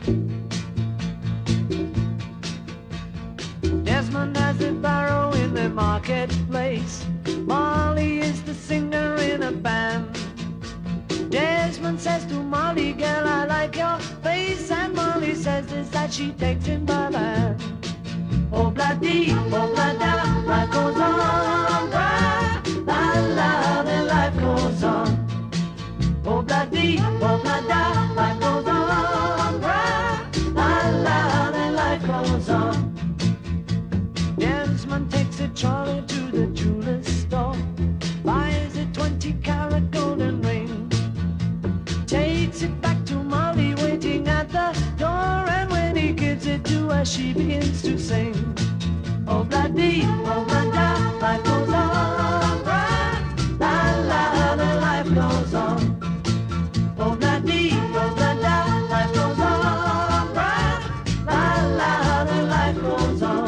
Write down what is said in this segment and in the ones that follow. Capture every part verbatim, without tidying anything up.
Desmond has a barrow in the marketplace. Molly is the singer in a band. Desmond says to Molly, girl, I like your face. And Molly says this, that she takes him by the hand. Oh, bloody, oh, bloody, life goes on. La, la, the life goes on. Oh, bloody, oh, bloody, life goes on. La, la, the life goes on. Desmond takes a trolley to the jeweler's store, buys a twenty carat golden ring, takes it back to Molly waiting at the door, and when he gives it to her, she begins to sing. Oh, bloody, oh, bloody, life goes on. La, la, the life goes on. Oh, bloody, oh, bloody, life goes on. La, la, the life goes on.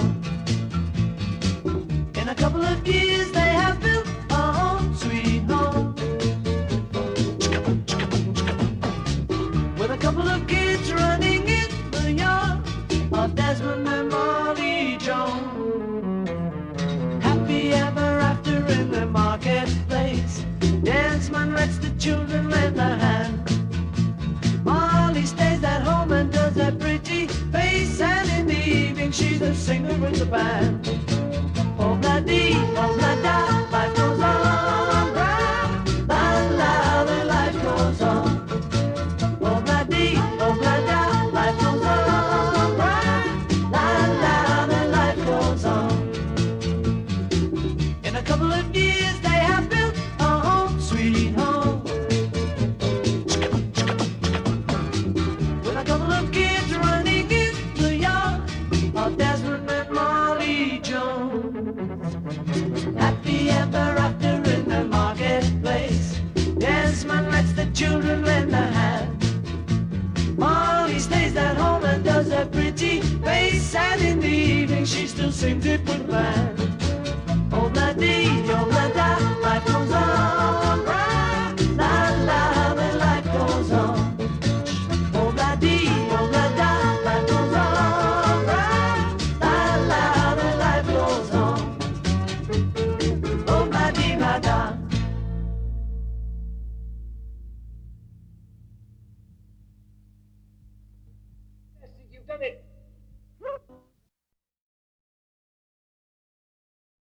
In a couple of years they have built a home, sweet home, with a couple of kids running in the yard of Desmond and Molly Jones. Happy ever after in the marketplace. Desmond lets the children lend a hand. Molly stays at home and does her pretty face, and in the evening she's the singer in the band. Oh, bloody, oh, bloody, life goes on. La, la, the life goes on. Oh, bloody, oh, bloody, life goes on. La, la, the life goes on. In a couple of years they have built a home, sweet home, with a couple of kids running in the yard of Desmond and Molly Jones. Happy ever after in the marketplace. Desmond lets the children lend a hand. Molly stays at home and does her pretty face, and in the evening she still sings it with a band.